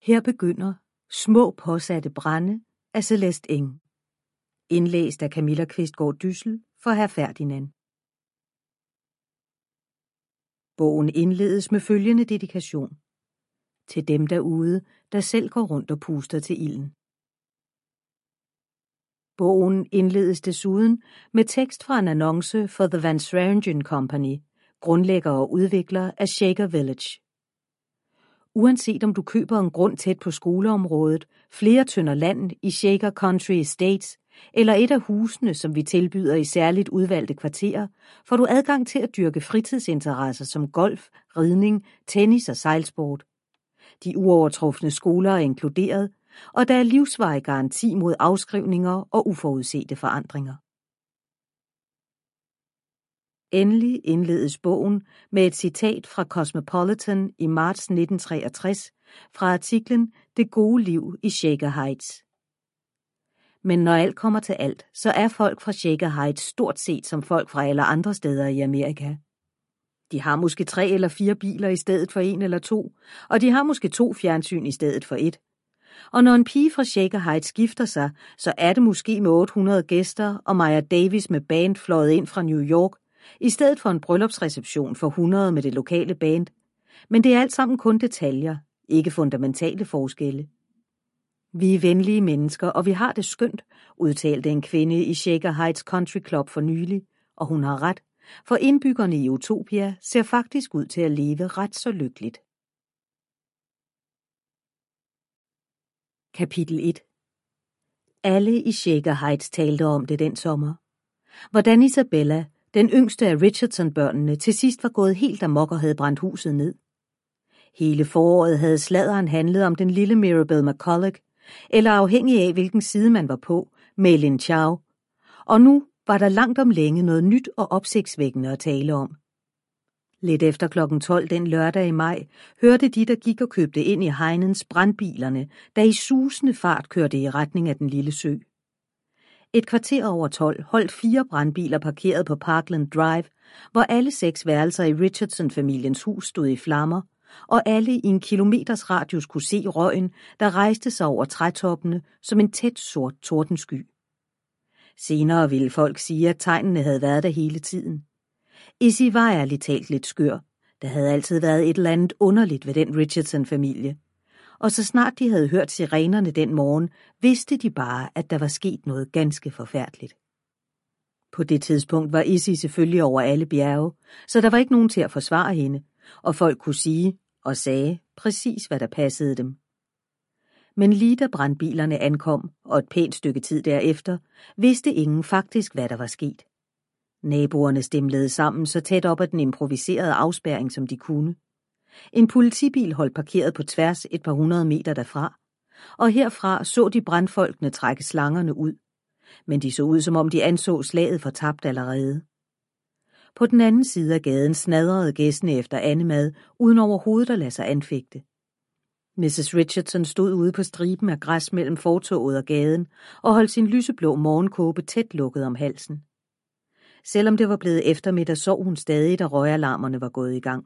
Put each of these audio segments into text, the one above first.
Her begynder Små påsatte brande af Celeste Ng. Indlæst af Camilla Qvistgaard Dyssel for Hr. Ferdinand. Bogen indledes med følgende dedikation. Til dem derude, der selv går rundt og puster til ilden. Bogen indledes desuden med tekst fra en annonce for The Van Swearingen Company, grundlægger og udvikler af Shaker Village. Uanset om du køber en grund tæt på skoleområdet, flere tønder land i Shaker Country Estates, eller et af husene, som vi tilbyder i særligt udvalgte kvarterer, får du adgang til at dyrke fritidsinteresser som golf, ridning, tennis og sejlsport. De uovertrufne skoler er inkluderet, og der er livsvarig garanti mod afskrivninger og uforudsete forandringer. Endelig indledes bogen med et citat fra Cosmopolitan i marts 1963 fra artiklen Det gode liv i Shaker Heights. Men når alt kommer til alt, så er folk fra Shaker Heights stort set som folk fra alle andre steder i Amerika. De har måske 3 eller 4 biler i stedet for 1 eller 2, og de har måske 2 fjernsyn i stedet for 1. Og når en pige fra Shaker Heights gifter sig, så er det måske med 800 gæster og Maya Davis med band fløjet ind fra New York, i stedet for en bryllupsreception for 100 med det lokale band. Men det er alt sammen kun detaljer, ikke fundamentale forskelle. Vi er venlige mennesker, og vi har det skønt, udtalte en kvinde i Shaker Heights Country Club for nylig, og hun har ret, for indbyggerne i Utopia ser faktisk ud til at leve ret så lykkeligt. Kapitel 1. Alle i Shaker Heights talte om det den sommer. Hvordan Isabella, den yngste af Richardson-børnene, til sidst var gået helt amok og havde brændt huset ned. Hele foråret havde sladderen handlet om den lille Mirabel McCulloch, eller afhængig af hvilken side man var på, Maylin Chow. Og nu var der langt om længe noget nyt og opsigtsvækkende at tale om. Lidt efter kl. 12 den lørdag i maj hørte de, der gik og købte ind i Heinens, brandbilerne, der i susende fart kørte i retning af den lille sø. Et kvarter over 12 holdt 4 brandbiler parkeret på Parkland Drive, hvor alle 6 værelser i Richardson-familiens hus stod i flammer, og alle i en kilometers radius kunne se røgen, der rejste sig over trætoppene som en tæt sort tordensky. Senere ville folk sige, at tegnene havde været der hele tiden. Izzy var ærligt talt lidt skør. Der havde altid været et eller andet underligt ved den Richardson-familie. Og så snart de havde hørt sirenerne den morgen, vidste de bare, at der var sket noget ganske forfærdeligt. På det tidspunkt var Izzy selvfølgelig over alle bjerge, så der var ikke nogen til at forsvare hende, og folk kunne sige og sagde præcis, hvad der passede dem. Men lige da brandbilerne ankom, og et pænt stykke tid derefter, vidste ingen faktisk, hvad der var sket. Naboerne stimlede sammen så tæt op ad den improviserede afspærring, som de kunne. En politibil holdt parkeret på tværs et par 100 meter derfra, og herfra så de brandfolkene trække slangerne ud. Men de så ud, som om de anså slaget fortabt allerede. På den anden side af gaden snadrede gæstene efter andemad, uden overhovedet at lade sig anfægte. Mrs. Richardson stod ude på striben af græs mellem fortovet og gaden og holdt sin lyseblå morgenkåbe tæt lukket om halsen. Selvom det var blevet eftermiddag, sov hun stadig, da røgalarmerne var gået i gang.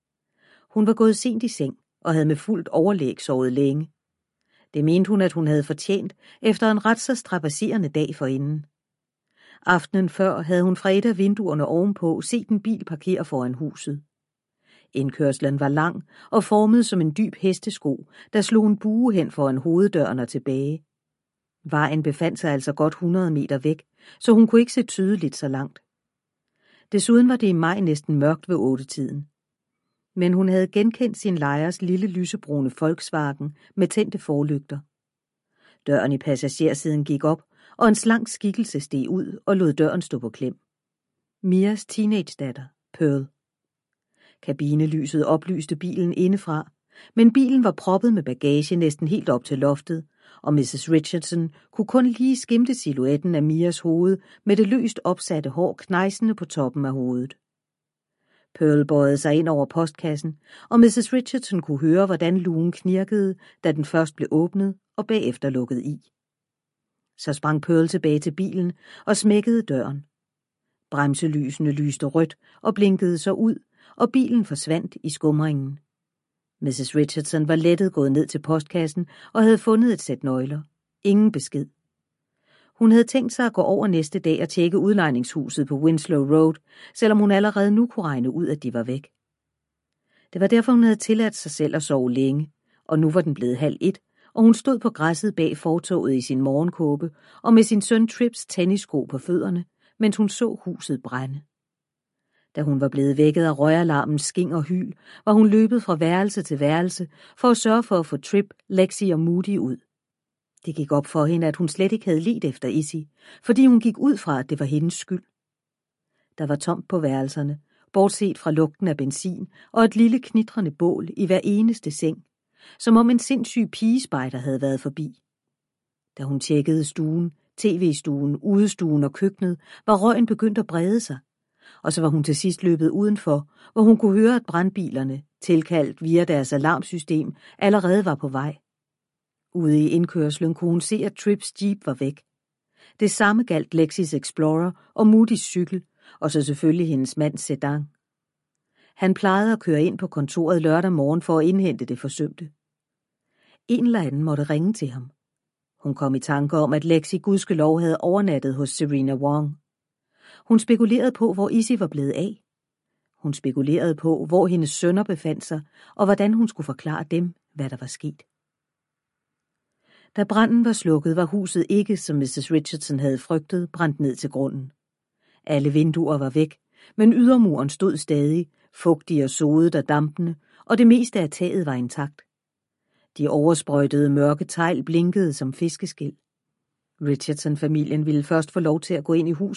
Hun var gået sent i seng og havde med fuldt overlæg sovet længe. Det mente hun, at hun havde fortjent efter en ret så strabadserende dag forinden. Aftenen før havde hun fra et af vinduerne ovenpå set en bil parkere foran huset. Indkørslen var lang og formet som en dyb hestesko, der slog en bue hen foran hoveddøren og tilbage. Vejen befandt sig altså godt 100 meter væk, så hun kunne ikke se tydeligt så langt. Desuden var det i maj næsten mørkt ved 8-tiden. Men hun havde genkendt sin lejers lille lysebrune Volkswagen med tændte forlygter. Døren i passagersiden gik op, og en slank skikkelse steg ud og lod døren stå på klem. Mias teenagedatter, Pearl. Kabinelyset oplyste bilen indefra, men bilen var proppet med bagage næsten helt op til loftet, og Mrs. Richardson kunne kun lige skimte silhuetten af Mias hoved med det løst opsatte hår knejsende på toppen af hovedet. Pearl bøjede sig ind over postkassen, og Mrs. Richardson kunne høre, hvordan lugen knirkede, da den først blev åbnet og bagefter lukket i. Så sprang Pearl tilbage til bilen og smækkede døren. Bremselysene lyste rødt og blinkede så ud, og bilen forsvandt i skumringen. Mrs. Richardson var lettet gået ned til postkassen og havde fundet et sæt nøgler. Ingen besked. Hun havde tænkt sig at gå over næste dag og tjekke udlejningshuset på Winslow Road, selvom hun allerede nu kunne regne ud, at de var væk. Det var derfor, hun havde tilladt sig selv at sove længe, og nu var den blevet 12:30, og hun stod på græsset bag fortovet i sin morgenkåbe og med sin søn Trips tennissko på fødderne, mens hun så huset brænde. Da hun var blevet vækket af røgalarmens sking og hyl, var hun løbet fra værelse til værelse for at sørge for at få Trip, Lexi og Moody ud. Det gik op for hende, at hun slet ikke havde ledt efter Izzy, fordi hun gik ud fra, at det var hendes skyld. Der var tomt på værelserne, bortset fra lugten af benzin og et lille knitrende bål i hver eneste seng, som om en sindssyg pigespejder havde været forbi. Da hun tjekkede stuen, tv-stuen, udestuen og køkkenet, var røgen begyndt at brede sig, og så var hun til sidst løbet udenfor, hvor hun kunne høre, at brandbilerne, tilkaldt via deres alarmsystem, allerede var på vej. Ude i indkørslen kunne hun se, at Trips Jeep var væk. Det samme galt Lexis Explorer og Moody's cykel, og så selvfølgelig hendes mands sedan. Han plejede at køre ind på kontoret lørdag morgen for at indhente det forsømte. En eller anden måtte ringe til ham. Hun kom i tanke om, at Lexi gudskelov havde overnattet hos Serena Wong. Hun spekulerede på, hvor Izzy var blevet af. Hun spekulerede på, hvor hendes sønner befandt sig, og hvordan hun skulle forklare dem, hvad der var sket. Da branden var slukket, var huset ikke, som Mrs. Richardson havde frygtet, brændt ned til grunden. Alle vinduer var væk, men ydermuren stod stadig, fugtig og sodet og dampende, og det meste af taget var intakt. De oversprøjtede mørke tegl blinkede som fiskeskæl. Richardson-familien ville først få lov til at gå ind i huset